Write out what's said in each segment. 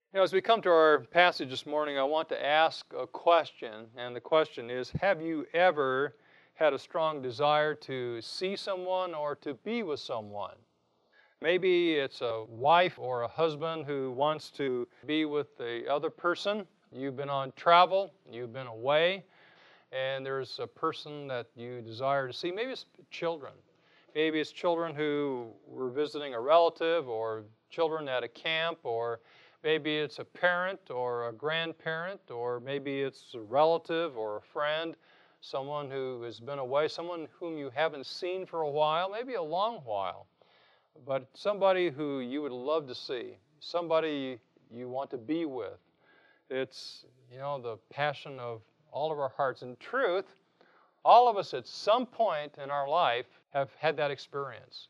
As we come to our passage this morning, I want to ask a question, and the question is, have you ever had a strong desire to see someone or to be with someone? Maybe it's a wife or a husband who wants to be with the other person. You've been on travel, you've been away, and there's a person that you desire to see. Maybe it's children. Maybe it's children who were visiting a relative, or children at a camp, or maybe it's a parent or a grandparent, or maybe it's a relative or a friend, someone who has been away, someone whom you haven't seen for a while, maybe a long while, but somebody who you would love to see, somebody you want to be with. It's, the passion of all of our hearts. In truth, all of us at some point in our life have had that experience.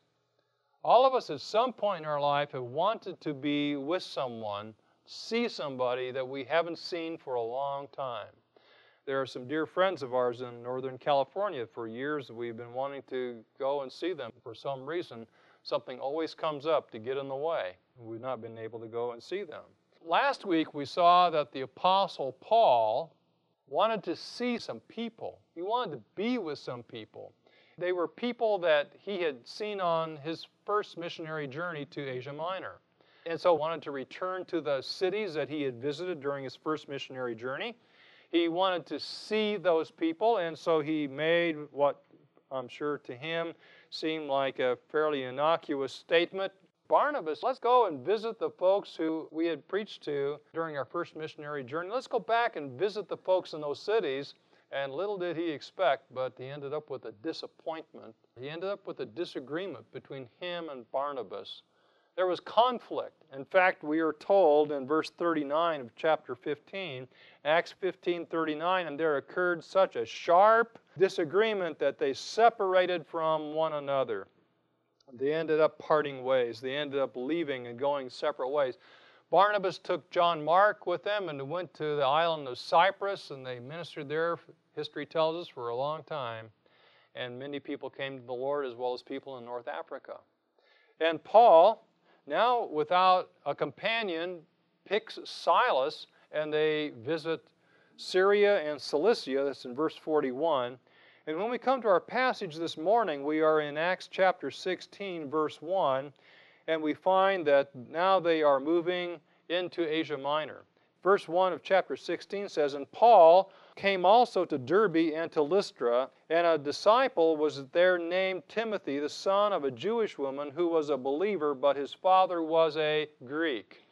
All of us at some point in our life have wanted to be with someone, see somebody that we haven't seen for a long time. There are some dear friends of ours in Northern California. For years we've been wanting to go and see them. For some reason, something always comes up to get in the way. We've not been able to go and see them. Last week we saw that the Apostle Paul wanted to see some people. He wanted to be with some people. They were people that he had seen on his first missionary journey to Asia Minor. And so wanted to return to the cities that he had visited during his first missionary journey. He wanted to see those people, and so he made what I'm sure to him seemed like a fairly innocuous statement. Barnabas, let's go and visit the folks who we had preached to during our first missionary journey. Let's go back and visit the folks in those cities. And little did he expect, but he ended up with a disappointment. He ended up with a disagreement between him and Barnabas. There was conflict. In fact, we are told in verse 39 of chapter 15, Acts 15:39, and there occurred such a sharp disagreement that they separated from one another. They ended up parting ways. They ended up leaving and going separate ways. Barnabas took John Mark with them and went to the island of Cyprus, and they ministered there, history tells us, for a long time. And many people came to the Lord, as well as people in North Africa. And Paul, now without a companion, picks Silas, and they visit Syria and Cilicia. That's in verse 41. And when we come to our passage this morning, we are in Acts chapter 16, verse 1, and we find that now they are moving into Asia Minor. Verse 1 of chapter 16 says, And Paul came also to Derbe and to Lystra, and a disciple was there named Timothy, the son of a Jewish woman who was a believer, but his father was a Greek.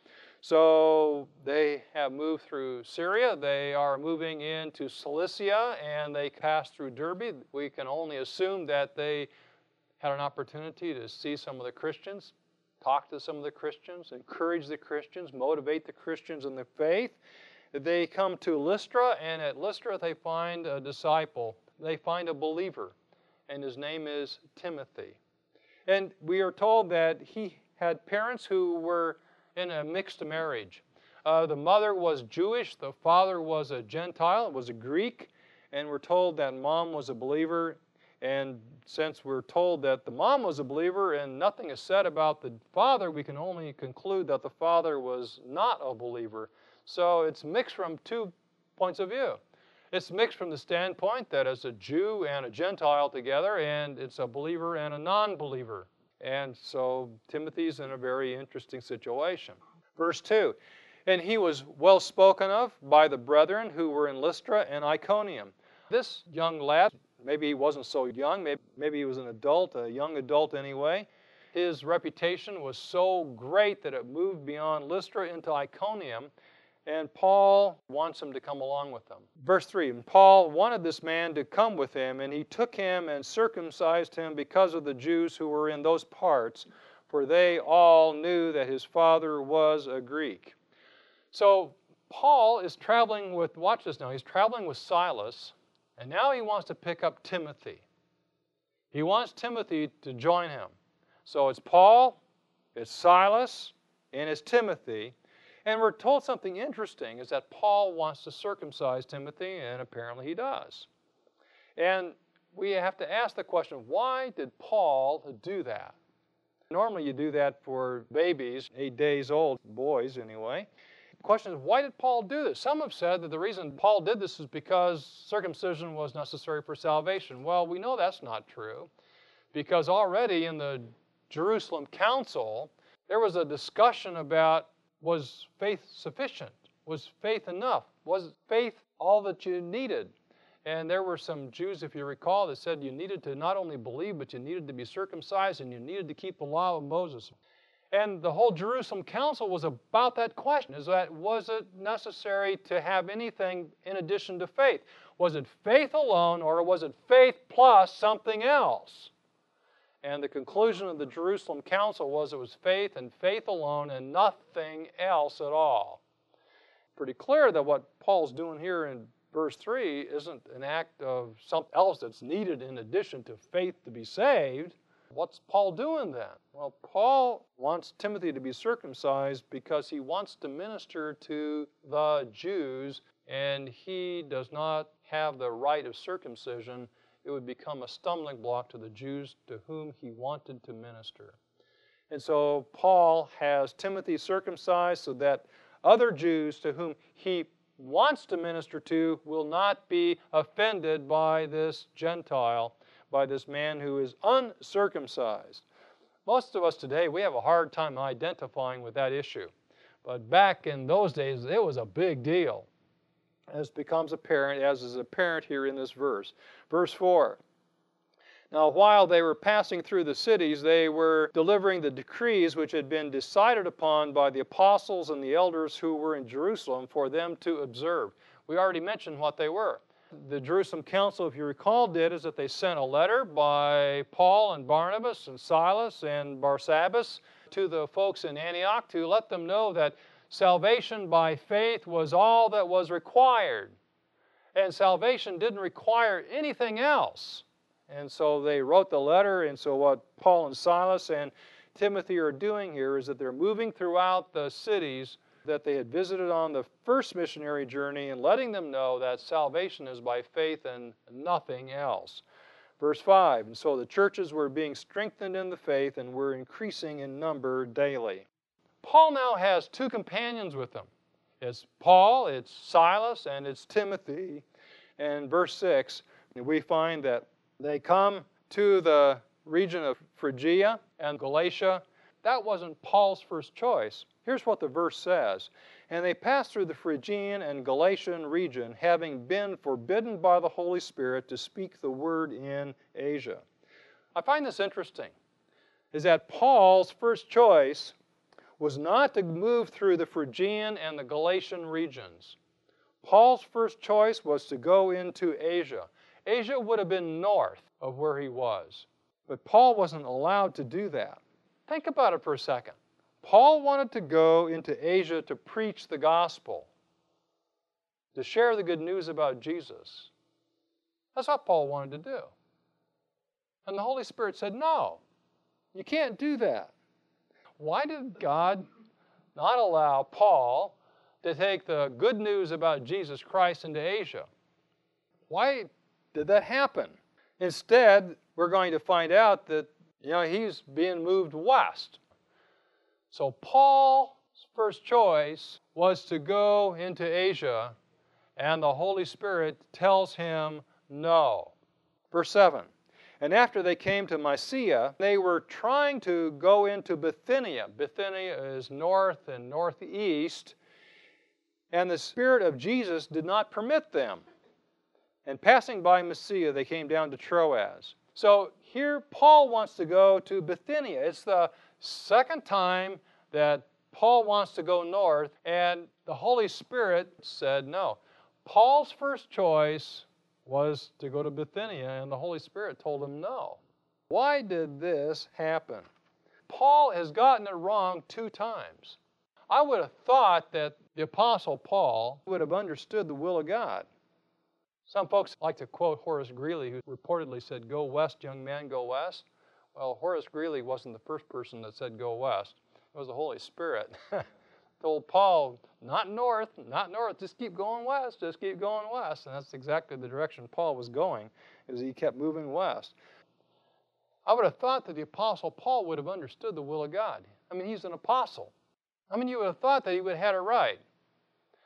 So they have moved through Syria. They are moving into Cilicia, and they pass through Derbe. We can only assume that they had an opportunity to see some of the Christians, talk to some of the Christians, encourage the Christians, motivate the Christians in the faith. They come to Lystra, and at Lystra they find a disciple. They find a believer, and his name is Timothy. And we are told that he had parents who were in a mixed marriage. The mother was Jewish, the father was a Gentile, was a Greek, and we're told that mom was a believer. And since we're told that the mom was a believer and nothing is said about the father, we can only conclude that the father was not a believer. So it's mixed from two points of view. It's mixed from the standpoint that it's a Jew and a Gentile together, and it's a believer and a non-believer. And so Timothy's in a very interesting situation. Verse 2, And he was well spoken of by the brethren who were in Lystra and Iconium. This young lad, maybe he wasn't so young, maybe he was an adult, a young adult anyway. His reputation was so great that it moved beyond Lystra into Iconium, and Paul wants him to come along with them. Verse 3, And Paul wanted this man to come with him, and he took him and circumcised him because of the Jews who were in those parts, for they all knew that his father was a Greek. So Paul is traveling with, watch this now, he's traveling with Silas, and now he wants to pick up Timothy. He wants Timothy to join him. So it's Paul, it's Silas, and it's Timothy. And we're told something interesting, is that Paul wants to circumcise Timothy, and apparently he does. And we have to ask the question, why did Paul do that? Normally you do that for babies, 8 days old, boys anyway. question is, why did Paul do this? Some have said that the reason Paul did this is because circumcision was necessary for salvation. Well, we know that's not true, because already in the Jerusalem Council, there was a discussion about, was faith sufficient? Was faith enough? Was faith all that you needed? And there were some Jews, if you recall, that said you needed to not only believe, but you needed to be circumcised and you needed to keep the law of Moses. And the whole Jerusalem Council was about that question, is that was it necessary to have anything in addition to faith? Was it faith alone, or was it faith plus something else? And the conclusion of the Jerusalem Council was it was faith and faith alone and nothing else at all. Pretty clear that what Paul's doing here in verse 3 isn't an act of something else that's needed in addition to faith to be saved. What's Paul doing then? Well, Paul wants Timothy to be circumcised because he wants to minister to the Jews, and he does not have the rite of circumcision. It would become a stumbling block to the Jews to whom he wanted to minister. And so Paul has Timothy circumcised so that other Jews to whom he wants to minister to will not be offended by this Gentile, by this man who is uncircumcised. Most of us today, we have a hard time identifying with that issue. But back in those days, it was a big deal, as becomes apparent, as is apparent here in this verse. Verse 4. Now, while they were passing through the cities, they were delivering the decrees which had been decided upon by the apostles and the elders who were in Jerusalem for them to observe. We already mentioned what they were. The Jerusalem Council, if you recall, did is that they sent a letter by Paul and Barnabas and Silas and Barsabbas to the folks in Antioch to let them know that salvation by faith was all that was required. And salvation didn't require anything else. And so they wrote the letter, and so what Paul and Silas and Timothy are doing here is that they're moving throughout the cities that they had visited on the first missionary journey and letting them know that salvation is by faith and nothing else. Verse 5, and so the churches were being strengthened in the faith and were increasing in number daily. Paul now has two companions with him. It's Paul, it's Silas, and it's Timothy. And verse 6, we find that they come to the region of Phrygia and Galatia. That wasn't Paul's first choice. Here's what the verse says. And they passed through the Phrygian and Galatian region, having been forbidden by the Holy Spirit to speak the word in Asia. I find this interesting, is that Paul's first choice was not to move through the Phrygian and the Galatian regions. Paul's first choice was to go into Asia. Asia would have been north of where he was, but Paul wasn't allowed to do that. Think about it for a second. Paul wanted to go into Asia to preach the gospel, to share the good news about Jesus. That's what Paul wanted to do. And the Holy Spirit said, no, you can't do that. Why did God not allow Paul to take the good news about Jesus Christ into Asia? Why did that happen? Instead, we're going to find out that, he's being moved west. So Paul's first choice was to go into Asia, and the Holy Spirit tells him no. Verse 7, and after they came to Mysia, they were trying to go into Bithynia. Bithynia is north and northeast, and the Spirit of Jesus did not permit them. And passing by Mysia, they came down to Troas. So here Paul wants to go to Bithynia. It's the second time that Paul wants to go north, and the Holy Spirit said no. Paul's first choice was to go to Bithynia, and the Holy Spirit told him no. Why did this happen? Paul has gotten it wrong 2 times. I would have thought that the Apostle Paul would have understood the will of God. Some folks like to quote Horace Greeley, who reportedly said, "Go west, young man, go west." Well, Horace Greeley wasn't the first person that said go west. It was the Holy Spirit. Told Paul, not north, just keep going west, just keep going west. And that's exactly the direction Paul was going, as he kept moving west. I would have thought that the Apostle Paul would have understood the will of God. I mean, he's an apostle. I mean, you would have thought that he would have had it right.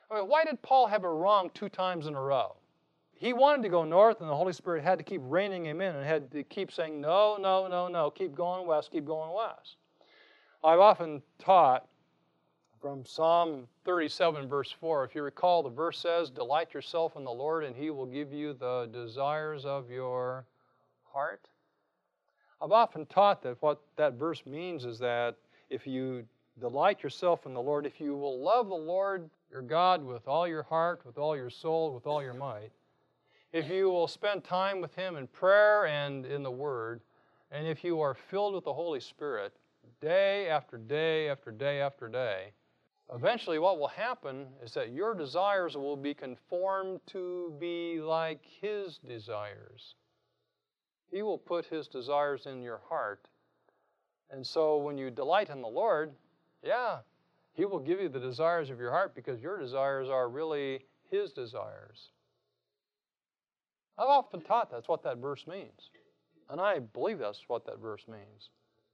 I mean, why did Paul have it wrong 2 times in a row? He wanted to go north, and the Holy Spirit had to keep reining him in and had to keep saying, no, no, no, no, keep going west, keep going west. I've often taught from Psalm 37, verse 4. If you recall, the verse says, delight yourself in the Lord, and He will give you the desires of your heart. I've often taught that what that verse means is that if you delight yourself in the Lord, if you will love the Lord your God with all your heart, with all your soul, with all your might, if you will spend time with Him in prayer and in the Word, and if you are filled with the Holy Spirit day after day after day after day, eventually what will happen is that your desires will be conformed to be like His desires. He will put His desires in your heart. And so when you delight in the Lord, yeah, He will give you the desires of your heart because your desires are really His desires. I've often taught that's what that verse means. And I believe that's what that verse means.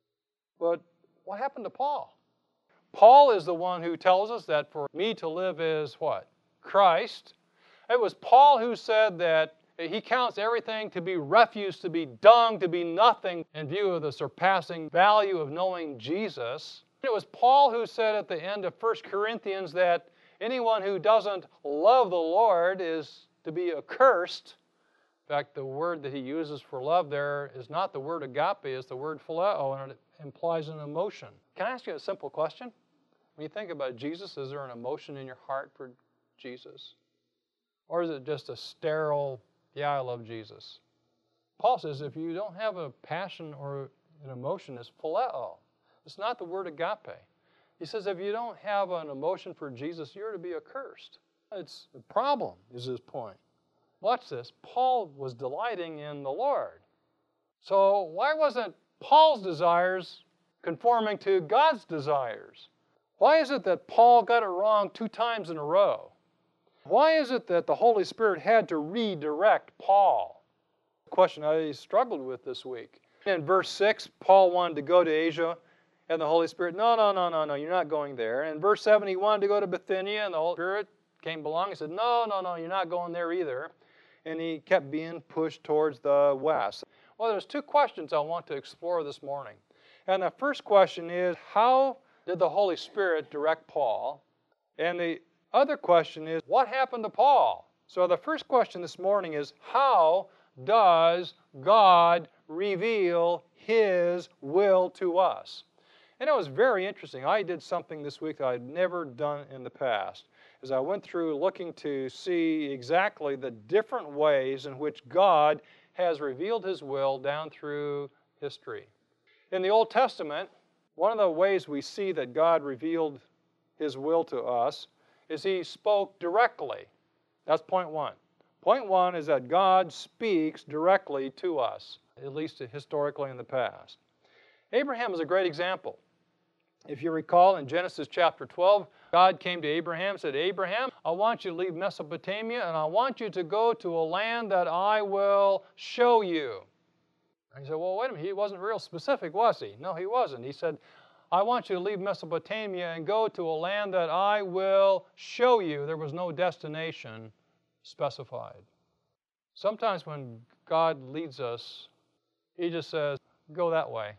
But what happened to Paul? Paul is the one who tells us that for me to live is what? Christ. It was Paul who said that he counts everything to be refuse, to be dung, to be nothing in view of the surpassing value of knowing Jesus. It was Paul who said at the end of 1 Corinthians that anyone who doesn't love the Lord is to be accursed. In fact, the word that he uses for love there is not the word agape, it's the word phileo, and it implies an emotion. Can I ask you a simple question? When you think about Jesus, is there an emotion in your heart for Jesus? Or is it just a sterile, yeah, I love Jesus? Paul says if you don't have a passion or an emotion, it's phileo. It's not the word agape. He says if you don't have an emotion for Jesus, you're to be accursed. It's a problem, is his point. Watch this. Paul was delighting in the Lord. So why wasn't Paul's desires conforming to God's desires? Why is it that Paul got it wrong 2 times in a row? Why is it that the Holy Spirit had to redirect Paul? A question I struggled with this week. In verse 6, Paul wanted to go to Asia, and the Holy Spirit, no, you're not going there. And in verse 7, he wanted to go to Bithynia, and the Holy Spirit came along and said, no, you're not going there either. And he kept being pushed towards the west. Well, there's 2 questions I want to explore this morning. And the first question is, how did the Holy Spirit direct Paul? And the other question is, what happened to Paul? So the first question this morning is, how does God reveal His will to us? And it was very interesting. I did something this week that I'd never done in the past. As I went through looking to see exactly the different ways in which God has revealed His will down through history. In the Old Testament, one of the ways we see that God revealed His will to us is He spoke directly. That's point 1. Point 1 is that God speaks directly to us, at least historically in the past. Abraham is a great example. If you recall in Genesis chapter 12, God came to Abraham and said, Abraham, I want you to leave Mesopotamia and I want you to go to a land that I will show you. And he said, well, wait a minute, he wasn't real specific, was he? No, he wasn't. He said, I want you to leave Mesopotamia and go to a land that I will show you. There was no destination specified. Sometimes when God leads us, He just says, go that way.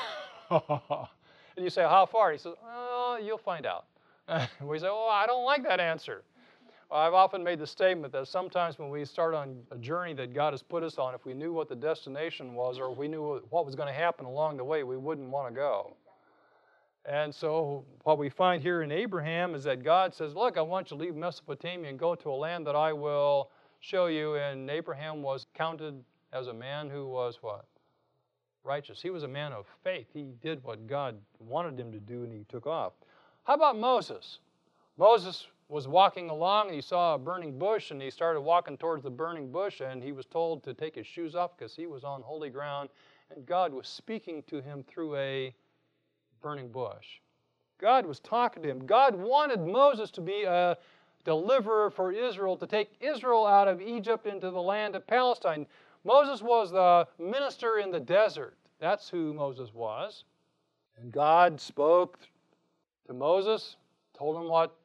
And you say, how far? He says, oh, you'll find out. We say, oh, I don't like that answer. Well, I've often made the statement that sometimes when we start on a journey that God has put us on, if we knew what the destination was or if we knew what was going to happen along the way, we wouldn't want to go. And so what we find here in Abraham is that God says, look, I want you to leave Mesopotamia and go to a land that I will show you. And Abraham was counted as a man who was what? Righteous. He was a man of faith. He did what God wanted him to do and he took off. How about Moses? Moses was walking along and he saw a burning bush and he started walking towards the burning bush and he was told to take his shoes off because he was on holy ground and God was speaking to him through a burning bush. God was talking to him. God wanted Moses to be a deliverer for Israel, to take Israel out of Egypt into the land of Palestine. Moses was the minister in the desert. That's who Moses was. And God spoke to Moses, told him what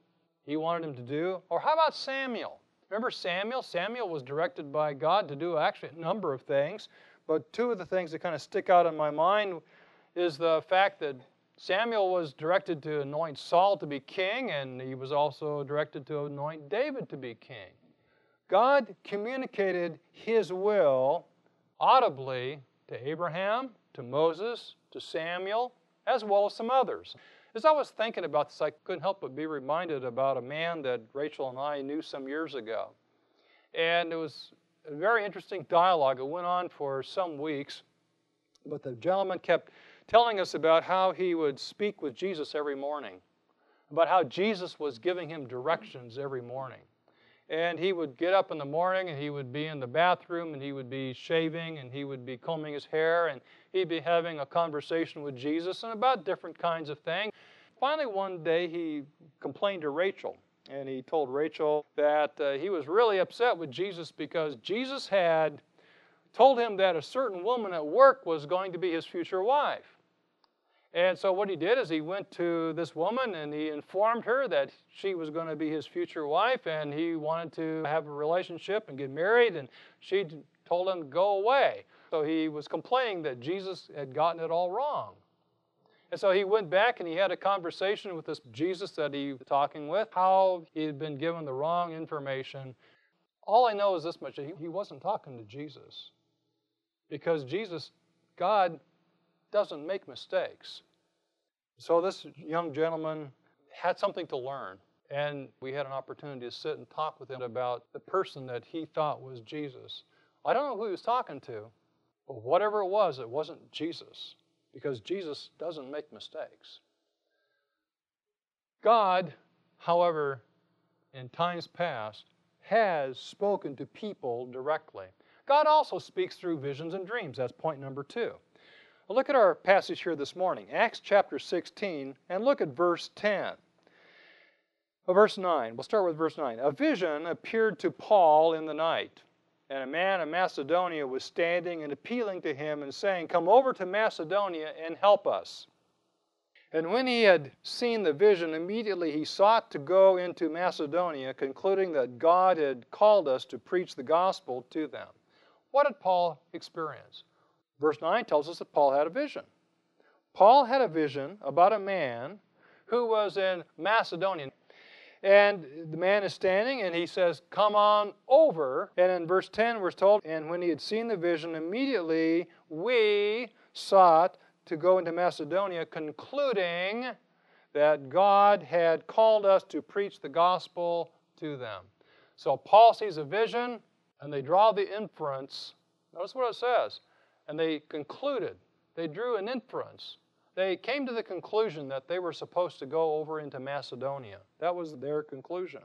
he wanted him to do? Or how about Samuel? Remember Samuel? Samuel was directed by God to do actually a number of things, but two of the things that kind of stick out in my mind is the fact that Samuel was directed to anoint Saul to be king, and he was also directed to anoint David to be king. God communicated his will audibly to Abraham, to Moses, to Samuel, as well as some others. As I was thinking about this, I couldn't help but be reminded about a man that Rachel and I knew some years ago. And it was a very interesting dialogue. It went on for some weeks, but the gentleman kept telling us about how he would speak with Jesus every morning, about how Jesus was giving him directions every morning. And he would get up in the morning, and he would be in the bathroom, and he would be shaving, and he would be combing his hair, and he'd be having a conversation with Jesus and about different kinds of things. Finally, one day, he complained to Rachel, and he told Rachel that he was really upset with Jesus because Jesus had told him that a certain woman at work was going to be his future wife. And so what he did is he went to this woman and he informed her that she was going to be his future wife, and he wanted to have a relationship and get married, and she told him to go away. So he was complaining that Jesus had gotten it all wrong. And so he went back and he had a conversation with this Jesus that he was talking with, how he had been given the wrong information. All I know is this much: he wasn't talking to Jesus, because Jesus, God, doesn't make mistakes. So this young gentleman had something to learn, and we had an opportunity to sit and talk with him about the person that he thought was Jesus. I don't know who he was talking to, but whatever it wasn't Jesus, because Jesus doesn't make mistakes. God, however, in times past, has spoken to people directly. God also speaks through visions and dreams. That's point number 2. Well, look at our passage here this morning, Acts chapter 16, and look at verse 10. Verse 9. We'll start with verse 9. A vision appeared to Paul in the night, and a man of Macedonia was standing and appealing to him and saying, "Come over to Macedonia and help us." And when he had seen the vision, immediately he sought to go into Macedonia, concluding that God had called us to preach the gospel to them. What did Paul experience? Verse 9 tells us that Paul had a vision. Paul had a vision about a man who was in Macedonia. And the man is standing and he says, "Come on over." And in verse 10 we're told, and when he had seen the vision, immediately we sought to go into Macedonia, concluding that God had called us to preach the gospel to them. So Paul sees a vision and they draw the inference. Notice what it says. And they concluded, they drew an inference. They came to the conclusion that they were supposed to go over into Macedonia. That was their conclusion.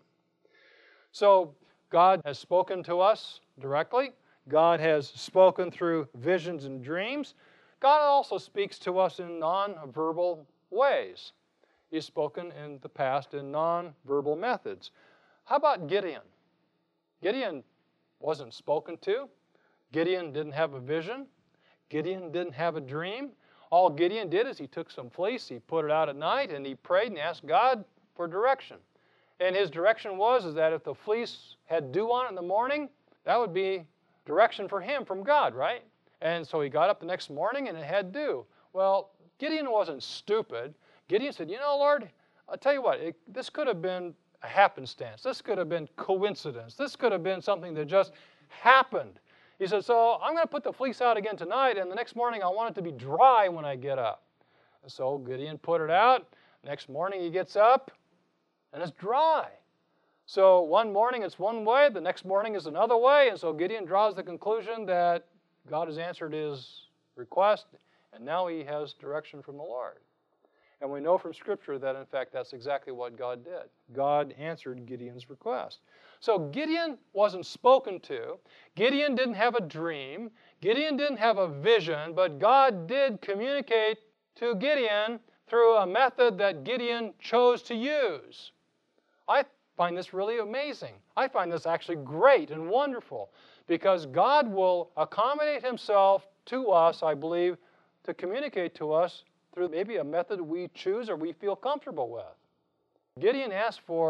So God has spoken to us directly. God has spoken through visions and dreams. God also speaks to us in non-verbal ways. He's spoken in the past in non-verbal methods. How about Gideon? Gideon wasn't spoken to. Gideon didn't have a vision. Gideon didn't have a dream. All Gideon did is he took some fleece, he put it out at night, and he prayed and asked God for direction. And his direction was that if the fleece had dew on it in the morning, that would be direction for him from God, right? And so he got up the next morning and it had dew. Well, Gideon wasn't stupid. Gideon said, "You know, Lord, I'll tell you what, this could have been a happenstance. This could have been coincidence. This could have been something that just happened." He said, "So I'm going to put the fleece out again tonight, and the next morning I want it to be dry when I get up." And so Gideon put it out. Next morning he gets up, and it's dry. So one morning it's one way, the next morning is another way, and so Gideon draws the conclusion that God has answered his request, and now he has direction from the Lord. And we know from Scripture that, in fact, that's exactly what God did. God answered Gideon's request. So Gideon wasn't spoken to. Gideon didn't have a dream. Gideon didn't have a vision, but God did communicate to Gideon through a method that Gideon chose to use. I find this really amazing. I find this actually great and wonderful, because God will accommodate himself to us, I believe, to communicate to us through maybe a method we choose or we feel comfortable with. Gideon asked for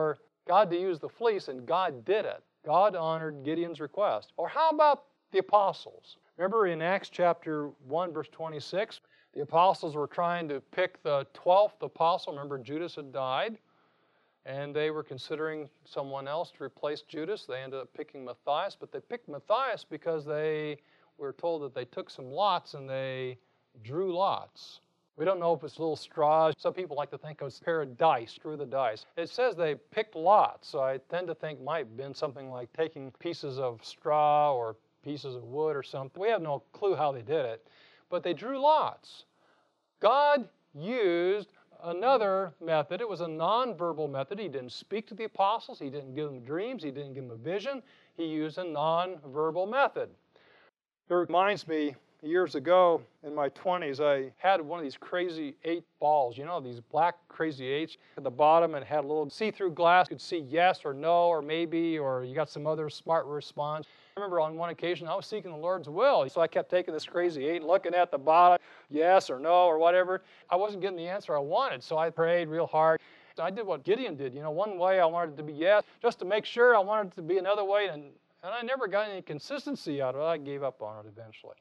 God to use the fleece, and God did it. God honored Gideon's request. Or how about the apostles? Remember in Acts chapter 1, verse 26, the apostles were trying to pick the 12th apostle. Remember, Judas had died, and they were considering someone else to replace Judas. They ended up picking Matthias, but they picked Matthias because they were told that they took some lots and they drew lots. We don't know if it's little straws. Some people like to think it's a pair of dice, drew the dice. It says they picked lots, so I tend to think it might have been something like taking pieces of straw or pieces of wood or something. We have no clue how they did it, but they drew lots. God used another method. It was a nonverbal method. He didn't speak to the apostles. He didn't give them dreams. He didn't give them a vision. He used a nonverbal method. It reminds me, years ago in my 20s, I had one of these crazy 8 balls, you know, these black crazy 8s at the bottom, and had a little see-through glass. You could see yes or no or maybe, or you got some other smart response. I remember on one occasion I was seeking the Lord's will, so I kept taking this crazy 8, looking at the bottom, yes or no or whatever. I wasn't getting the answer I wanted, so I prayed real hard. I did what Gideon did. You know, one way I wanted it to be yes, just to make sure. I wanted it to be another way, and I never got any consistency out of it. I gave up on it eventually.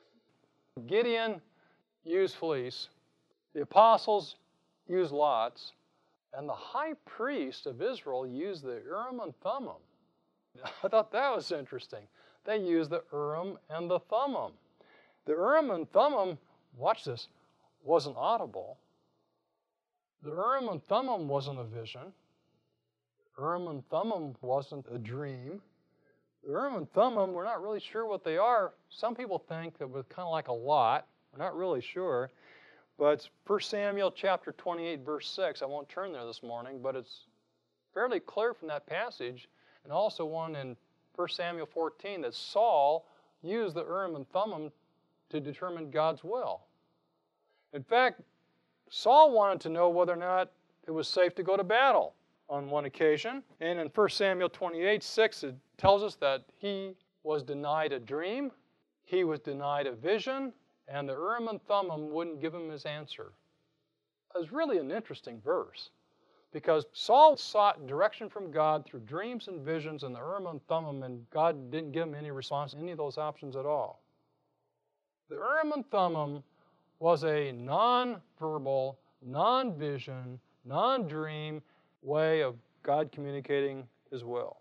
Gideon used fleece, the apostles used lots, and the high priest of Israel used the Urim and Thummim. I thought that was interesting. They used the Urim and the Thummim. The Urim and Thummim, watch this, wasn't audible. The Urim and Thummim wasn't a vision. The Urim and Thummim wasn't a dream. The Urim and Thummim, we're not really sure what they are. Some people think that it was kind of like a lot. We're not really sure. But it's 1 Samuel chapter 28, verse 6. I won't turn there this morning, but it's fairly clear from that passage, and also one in 1 Samuel 14, that Saul used the Urim and Thummim to determine God's will. In fact, Saul wanted to know whether or not it was safe to go to battle on one occasion. And in 1 Samuel 28, 6, it tells us that he was denied a dream, he was denied a vision, and the Urim and Thummim wouldn't give him his answer. It was really an interesting verse, because Saul sought direction from God through dreams and visions and the Urim and Thummim, and God didn't give him any response to any of those options at all. The Urim and Thummim was a non-verbal, non-vision, non-dream way of God communicating His will.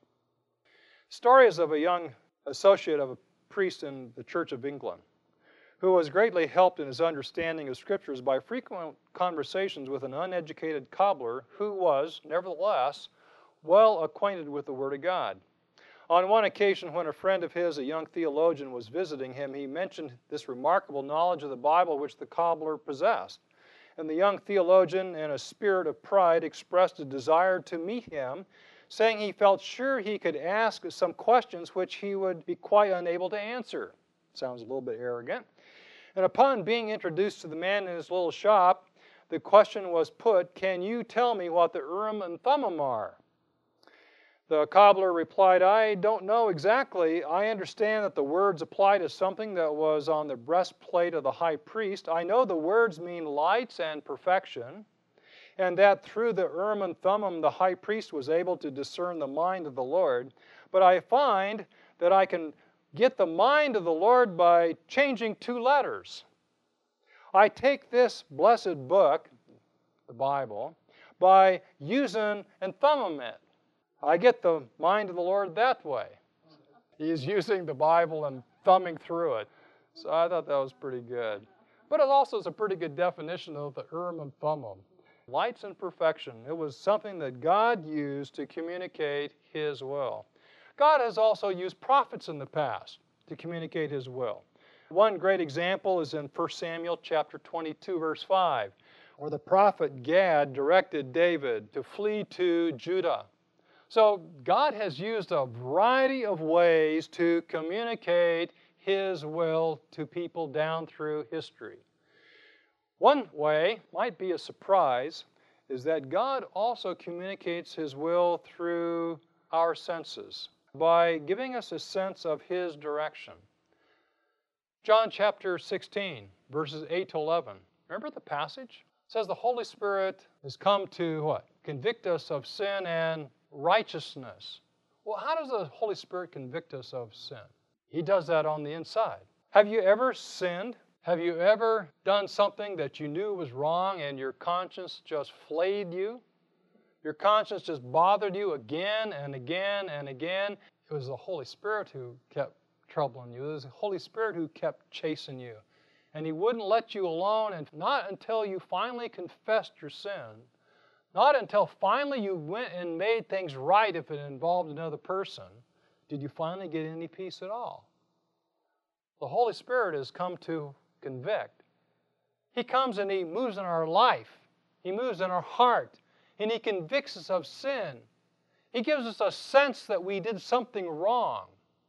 Story is of a young associate of a priest in the Church of England who was greatly helped in his understanding of Scriptures by frequent conversations with an uneducated cobbler who was, nevertheless, well acquainted with the Word of God. On one occasion, when a friend of his, a young theologian, was visiting him, he mentioned this remarkable knowledge of the Bible which the cobbler possessed. And the young theologian, in a spirit of pride, expressed a desire to meet him, saying he felt sure he could ask some questions which he would be quite unable to answer. Sounds a little bit arrogant. And upon being introduced to the man in his little shop, the question was put, "Can you tell me what the Urim and Thummim are?" The cobbler replied, "I don't know exactly. I understand that the words apply to something that was on the breastplate of the high priest. I know the words mean lights and perfection, and that through the Urim and Thummim the high priest was able to discern the mind of the Lord. But I find that I can get the mind of the Lord by changing 2 letters. I take this blessed book, the Bible, by using and thumbing it. I get the mind of the Lord that way." He's using the Bible and thumbing through it. So I thought that was pretty good. But it also is a pretty good definition of the Urim and Thummim. Lights and perfection. It was something that God used to communicate His will. God has also used prophets in the past to communicate His will. One great example is in 1 Samuel chapter 22, verse 5, where the prophet Gad directed David to flee to Judah. So God has used a variety of ways to communicate His will to people down through history. One way, might be a surprise, is that God also communicates His will through our senses, by giving us a sense of His direction. John chapter 16, verses 8 to 11. Remember the passage? It says the Holy Spirit has come to what? Convict us of sin and righteousness. Well, how does the Holy Spirit convict us of sin? He does that on the inside. Have you ever sinned? Have you ever done something that you knew was wrong and your conscience just flayed you? Your conscience just bothered you again and again and again. It was the Holy Spirit who kept troubling you. It was the Holy Spirit who kept chasing you. And He wouldn't let you alone, and not until you finally confessed your sin, not until finally you went and made things right if it involved another person, did you finally get any peace at all. The Holy Spirit has come to convict. He comes and He moves in our life. He moves in our heart. And He convicts us of sin. He gives us a sense that we did something wrong.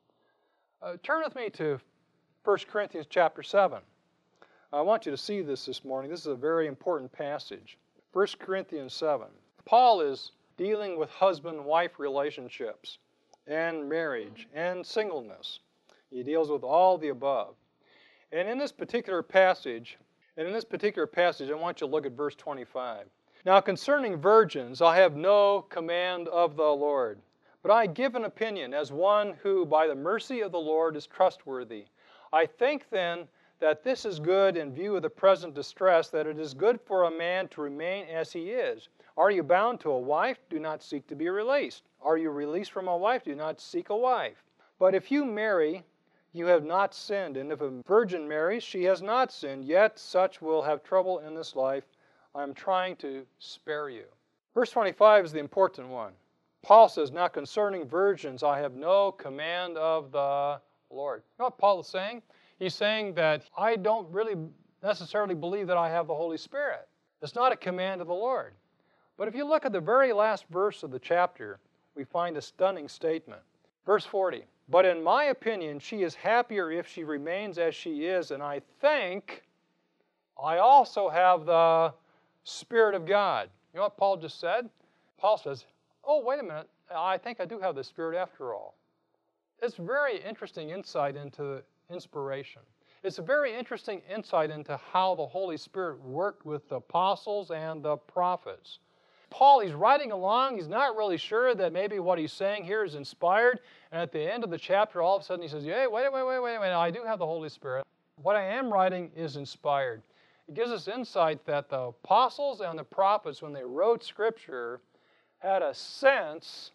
Turn with me to 1 Corinthians chapter 7. I want you to see this morning. This is a very important passage. 1 Corinthians 7. Paul is dealing with husband-wife relationships and marriage and singleness. He deals with all the above. And in this particular passage, I want you to look at verse 25. Now concerning virgins, I have no command of the Lord, but I give an opinion as one who by the mercy of the Lord is trustworthy. I think then that this is good in view of the present distress, that it is good for a man to remain as he is. Are you bound to a wife? Do not seek to be released. Are you released from a wife? Do not seek a wife. But if you marry, you have not sinned, and if a virgin marries, she has not sinned, yet such will have trouble in this life. I am trying to spare you. Verse 25 is the important one. Paul says, now concerning virgins, I have no command of the Lord. You know what Paul is saying? He's saying that I don't really necessarily believe that I have the Holy Spirit. It's not a command of the Lord. But if you look at the very last verse of the chapter, we find a stunning statement. Verse 40, but in my opinion, she is happier if she remains as she is, and I think I also have the Spirit of God. You know what Paul just said? Paul says, oh, wait a minute, I think I do have the Spirit after all. It's very interesting insight into inspiration. It's a very interesting insight into how the Holy Spirit worked with the apostles and the prophets. Paul, he's writing along, he's not really sure that maybe what he's saying here is inspired, and at the end of the chapter, all of a sudden he says, hey, wait a minute, I do have the Holy Spirit. What I am writing is inspired. It gives us insight that the apostles and the prophets, when they wrote Scripture, had a sense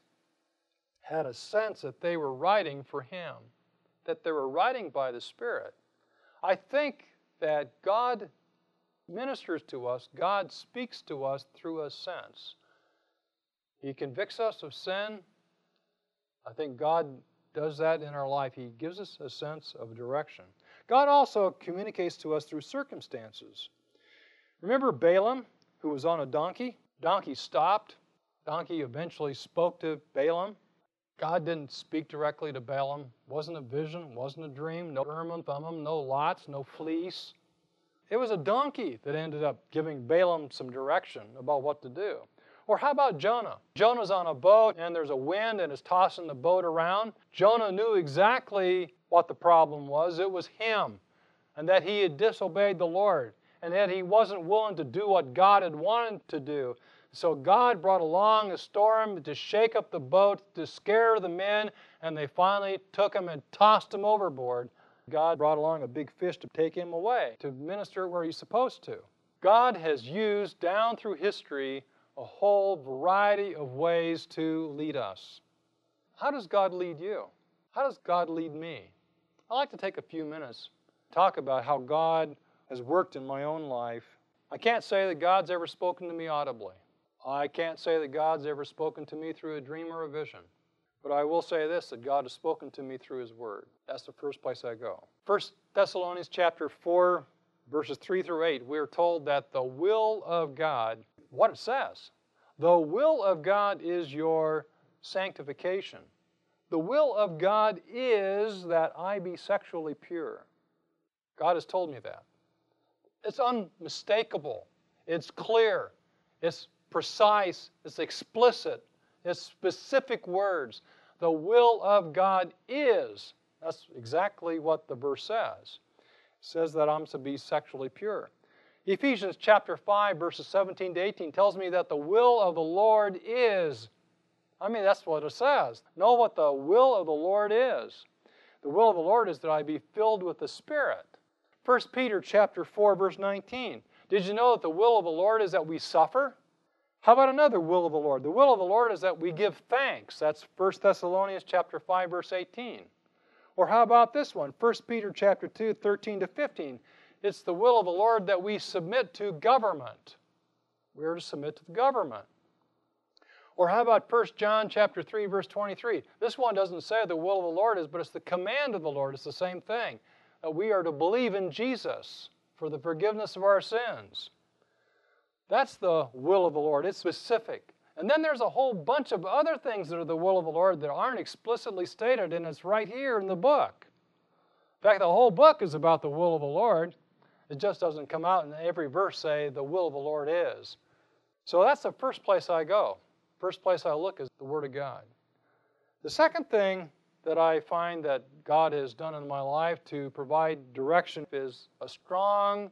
that they were writing for Him, that they were writing by the Spirit. I think that God ministers to us, God speaks to us through a sense. He convicts us of sin. I think God does that in our life. He gives us a sense of direction. God also communicates to us through circumstances. Remember Balaam, who was on a donkey? Donkey stopped. Donkey eventually spoke to Balaam. God didn't speak directly to Balaam. Wasn't a vision, wasn't a dream, no Urim and Thummim, no lots, no fleece. It was a donkey that ended up giving Balaam some direction about what to do. Or how about Jonah? Jonah's on a boat and there's a wind and it's tossing the boat around. Jonah knew exactly what the problem was. It was him, and that he had disobeyed the Lord, and that he wasn't willing to do what God had wanted to do. So God brought along a storm to shake up the boat, to scare the men, and they finally took him and tossed him overboard. God brought along a big fish to take him away, to minister where He's supposed to. God has used down through history a whole variety of ways to lead us. How does God lead you? How does God lead me? I'd like to take a few minutes to talk about how God has worked in my own life. I can't say that God's ever spoken to me audibly. I can't say that God's ever spoken to me through a dream or a vision. But I will say this, that God has spoken to me through His Word. That's the first place I go. 1 Thessalonians chapter 4, verses 3 through 8, we are told that the will of God, what it says, the will of God is your sanctification. The will of God is that I be sexually pure. God has told me that. It's unmistakable. It's clear. It's precise. It's explicit. It's specific words. The will of God is. That's exactly what the verse says. It says that I'm to be sexually pure. Ephesians chapter 5, verses 17 to 18 tells me that the will of the Lord is I mean, that's what it says. Know what the will of the Lord is. The will of the Lord is that I be filled with the Spirit. 1 Peter chapter 4, verse 19. Did you know that the will of the Lord is that we suffer? How about another will of the Lord? The will of the Lord is that we give thanks. That's 1 Thessalonians chapter 5, verse 18. Or how about this one? 1 Peter chapter 2, 13 to 15. It's the will of the Lord that we submit to government. We are to submit to the government. Or how about 1 John chapter 3, verse 23? This one doesn't say the will of the Lord is, but it's the command of the Lord. It's the same thing. That we are to believe in Jesus for the forgiveness of our sins. That's the will of the Lord. It's specific. And then there's a whole bunch of other things that are the will of the Lord that aren't explicitly stated, and it's right here in the book. In fact, the whole book is about the will of the Lord. It just doesn't come out in every verse say the will of the Lord is. So that's the first place I go. First place I look is the Word of God. The second thing that I find that God has done in my life to provide direction is a strong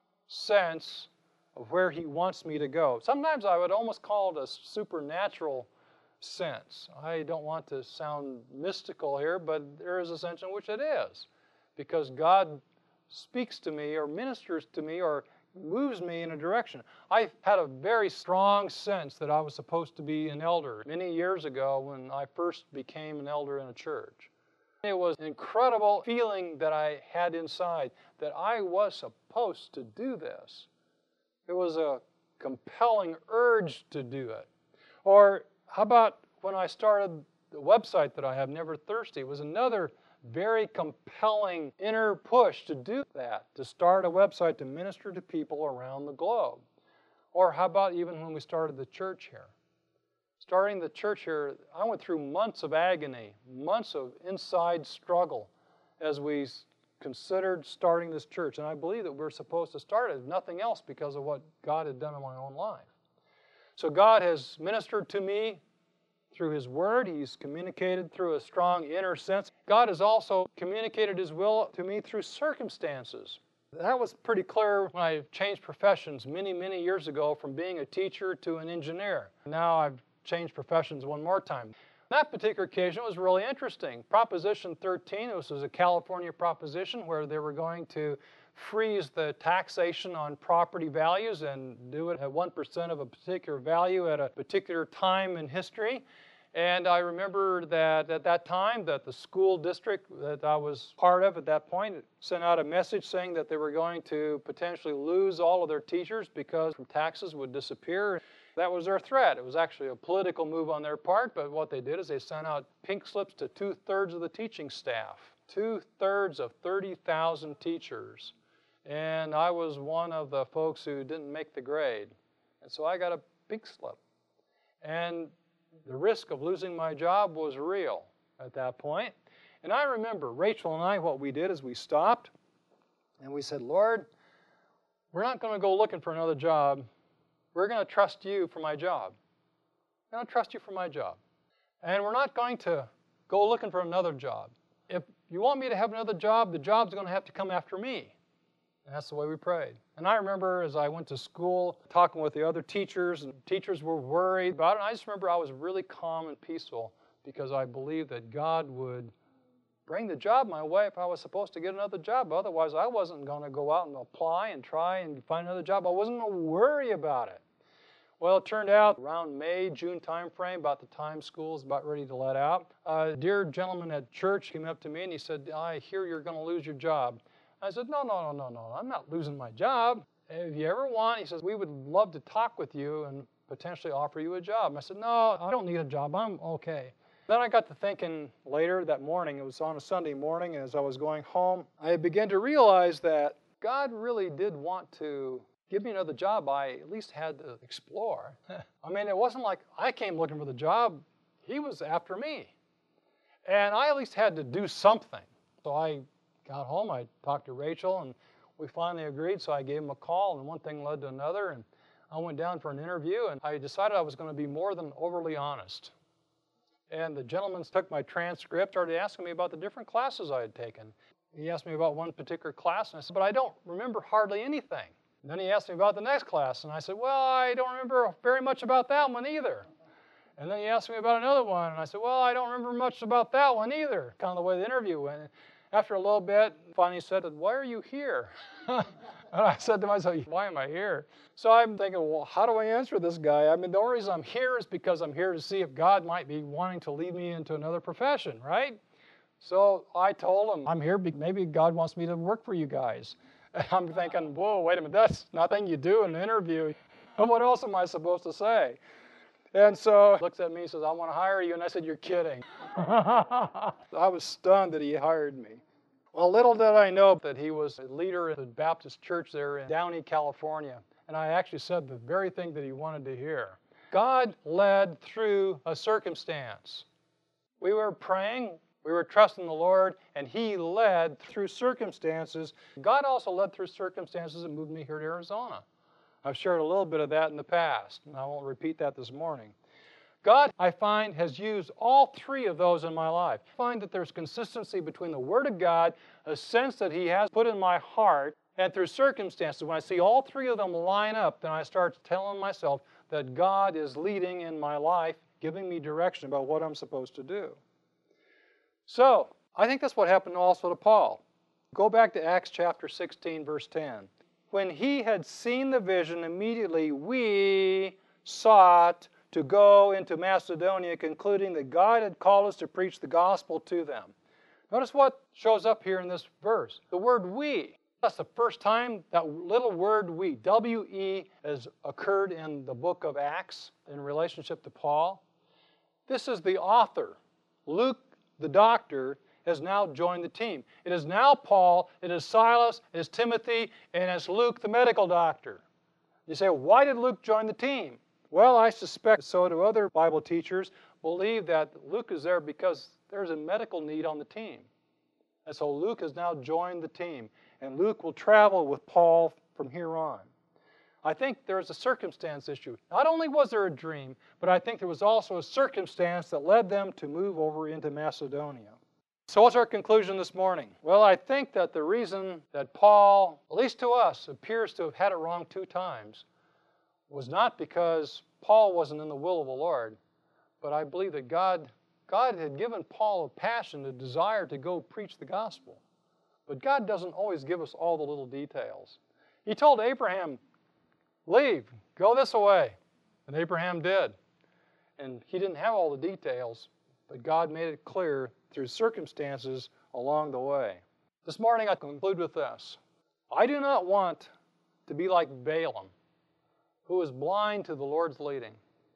sense of where He wants me to go. Sometimes I would almost call it a supernatural sense. I don't want to sound mystical here, but there is a sense in which it is. Because God speaks to me or ministers to me or moves me in a direction. I had a very strong sense that I was supposed to be an elder many years ago when I first became an elder in a church. It was an incredible feeling that I had inside that I was supposed to do this. It was a compelling urge to do it. Or how about when I started the website that I have, Never Thirsty? It was another very compelling inner push to do that, to start a website to minister to people around the globe. Or how about even when we started the church here? Starting the church here, I went through months of agony, months of inside struggle as we considered starting this church. And I believe that we're supposed to start it, if nothing else, because of what God had done in my own life. So God has ministered to me through His Word. He's communicated through a strong inner sense. God has also communicated His will to me through circumstances. That was pretty clear when I changed professions many, many years ago from being a teacher to an engineer. Now I've changed professions one more time. That particular occasion was really interesting. Proposition 13, this was a California proposition where they were going to freeze the taxation on property values and do it at 1% of a particular value at a particular time in history. And I remember that at that time that the school district that I was part of at that point sent out a message saying that they were going to potentially lose all of their teachers because taxes would disappear. That was their threat. It was actually a political move on their part, but what they did is they sent out pink slips to 2/3 of the teaching staff. 2/3 of 30,000 teachers. And I was one of the folks who didn't make the grade. And so I got a pink slip. And the risk of losing my job was real at that point. And I remember Rachel and I, what we did is we stopped and we said, Lord, we're not going to go looking for another job. We're going to trust You for my job. I'm going to trust You for my job. And we're not going to go looking for another job. If You want me to have another job, the job's going to have to come after me. And that's the way we prayed. And I remember as I went to school, talking with the other teachers, and teachers were worried about it. And I just remember I was really calm and peaceful because I believed that God would bring the job my way if I was supposed to get another job. Otherwise, I wasn't going to go out and apply and try and find another job. I wasn't going to worry about it. Well, it turned out around May, June time frame, about the time school is about ready to let out, a dear gentleman at church came up to me and he said, I hear you're going to lose your job. I said, no, I'm not losing my job. If you ever want, he says, we would love to talk with you and potentially offer you a job. And I said, no, I don't need a job. I'm okay. Then I got to thinking later that morning, it was on a Sunday morning, and as I was going home, I began to realize that God really did want to give me another job. I at least had to explore. I mean, it wasn't like I came looking for the job. He was after me. And I at least had to do something. So I got home, I talked to Rachel, and we finally agreed, so I gave him a call, and one thing led to another, and I went down for an interview, and I decided I was going to be more than overly honest. And the gentleman took my transcript, started asking me about the different classes I had taken. He asked me about one particular class, and I said, but I don't remember hardly anything. And then he asked me about the next class, and I said, well, I don't remember very much about that one either. And then he asked me about another one, and I said, well, I don't remember much about that one either, kind of the way the interview went. After a little bit, finally he said, why are you here? And I said to myself, why am I here? So I'm thinking, well, how do I answer this guy? I mean, the only reason I'm here is because I'm here to see if God might be wanting to lead me into another profession, right? So I told him, I'm here because maybe God wants me to work for you guys. And I'm thinking, whoa, wait a minute, that's nothing you do in an interview. What else am I supposed to say? And so he looks at me and says, I want to hire you. And I said, you're kidding. I was stunned that he hired me. Well, little did I know that he was a leader in the Baptist church there in Downey, California. And I actually said the very thing that he wanted to hear. God led through a circumstance. We were praying, we were trusting the Lord, and he led through circumstances. God also led through circumstances that moved me here to Arizona. I've shared a little bit of that in the past, and I won't repeat that this morning. God, I find, has used all three of those in my life. I find that there's consistency between the Word of God, a sense that he has put in my heart, and through circumstances. When I see all three of them line up, then I start telling myself that God is leading in my life, giving me direction about what I'm supposed to do. So, I think that's what happened also to Paul. Go back to Acts chapter 16, verse 10. When he had seen the vision, immediately we sought to go into Macedonia, concluding that God had called us to preach the gospel to them. Notice what shows up here in this verse. The word we. That's the first time that little word we, W-E, has occurred in the book of Acts in relationship to Paul. This is the author. Luke, the doctor, has now joined the team. It is now Paul, it is Silas, it is Timothy, and it's Luke, the medical doctor. You say, why did Luke join the team? Well, I suspect so do other Bible teachers believe that Luke is there because there's a medical need on the team. And so Luke has now joined the team, and Luke will travel with Paul from here on. I think there's a circumstance issue. Not only was there a dream, but I think there was also a circumstance that led them to move over into Macedonia. So what's our conclusion this morning? Well, I think that the reason that Paul, at least to us, appears to have had it wrong 2 times was not because Paul wasn't in the will of the Lord, but I believe that God had given Paul a passion, a desire to go preach the gospel. But God doesn't always give us all the little details. He told Abraham, leave, go this way. And Abraham did. And he didn't have all the details, but God made it clear through circumstances along the way. This morning I conclude with this. I do not want to be like Balaam, who was blind to the Lord's leading.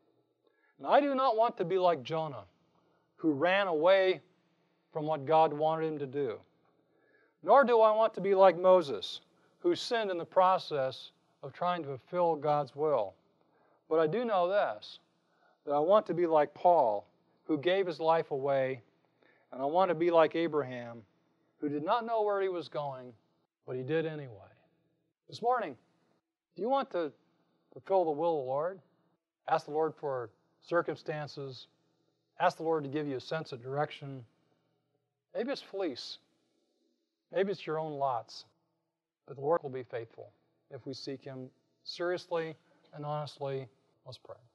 And I do not want to be like Jonah, who ran away from what God wanted him to do. Nor do I want to be like Moses, who sinned in the process of trying to fulfill God's will. But I do know this, that I want to be like Paul, who gave his life away, and I want to be like Abraham, who did not know where he was going, but he did anyway. This morning, do you want to fulfill the will of the Lord? Ask the Lord for circumstances. Ask the Lord to give you a sense of direction. Maybe it's fleece. Maybe it's your own lots. But the Lord will be faithful if we seek him seriously and honestly. Let's pray.